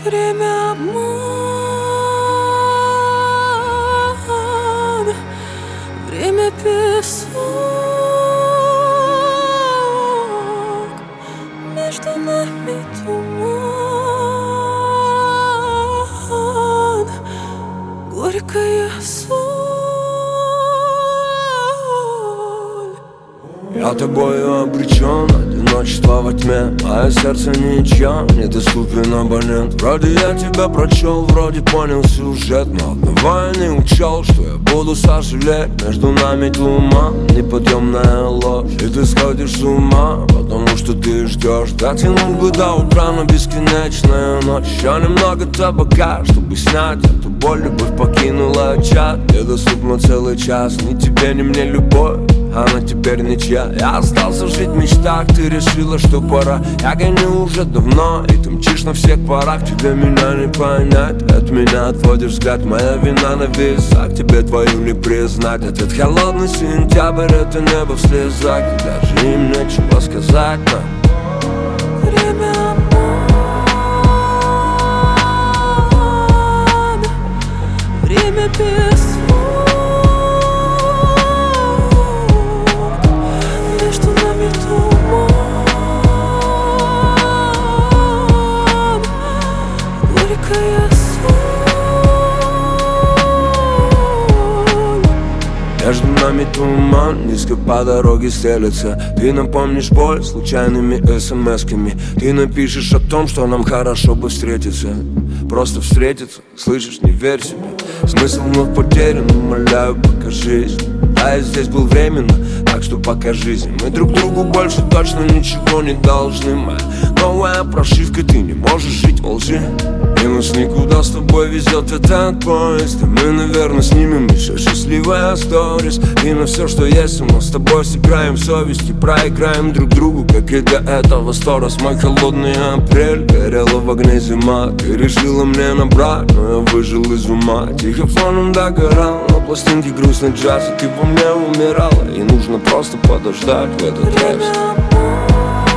Время обман, время песок, между нами туман, горькая соль. Я тобою обречен, одиночество во тьме. Мое сердце ничья, недоступен абонент. Вроде я тебя прочел, вроде понял сюжет, но одного я не учел, что я буду сожалеть. Между нами туман, неподъемная ложь, и ты сходишь с ума, потому что ты ждешь. Дотянуть бы до утра, но бесконечная ночь. Еще немного табака, чтобы снять эту боль. Любовь покинула чат, недоступно целый час. Ни тебе, ни мне любовь, она теперь ничья. Я остался жить в мечтах, ты решила, что пора. Я гоню уже давно, и ты мчишь на всех парах. Тебе меня не понять, от меня отводишь взгляд. Моя вина на весах, тебе твою не признать. Этот холодный сентябрь, это небо в слезах, и даже им нечего сказать нам. Время обман, время песок, между нами туман, горькая соль. Между нами туман, низко по дороге стелется. Ты напомнишь боль случайными смс-ками. Ты напишешь о том, что нам хорошо бы встретиться. Просто встретиться, слышишь, не верь себе. Смысл вновь потерян, умоляю, покажись. Да, я здесь был временно, так что покажись. Мы друг другу больше точно ничего не должны. Моя новая прошивка, ты не можешь жить во лжи. И нас никуда с тобой везет этот поезд. И мы, наверное, снимем еще счастливые сторис. И на все, что есть у нас с тобой, сыграем совесть и проиграем друг другу, как и до этого 100 раз. Мой холодный апрель, горела в огне зима. Ты решила мне набрать, но я выжил из ума. Тихо фоном догорал на пластинке грустный джаз. И ты во мне умирала, и нужно просто подождать в этот раз.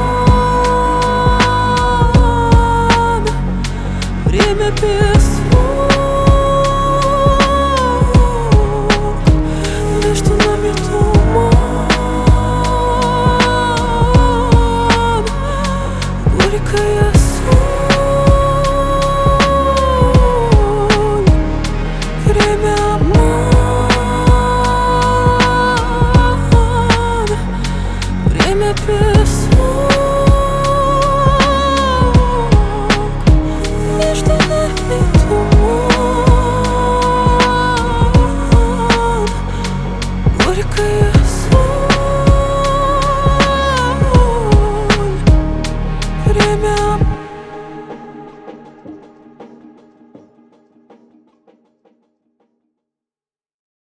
Время песок,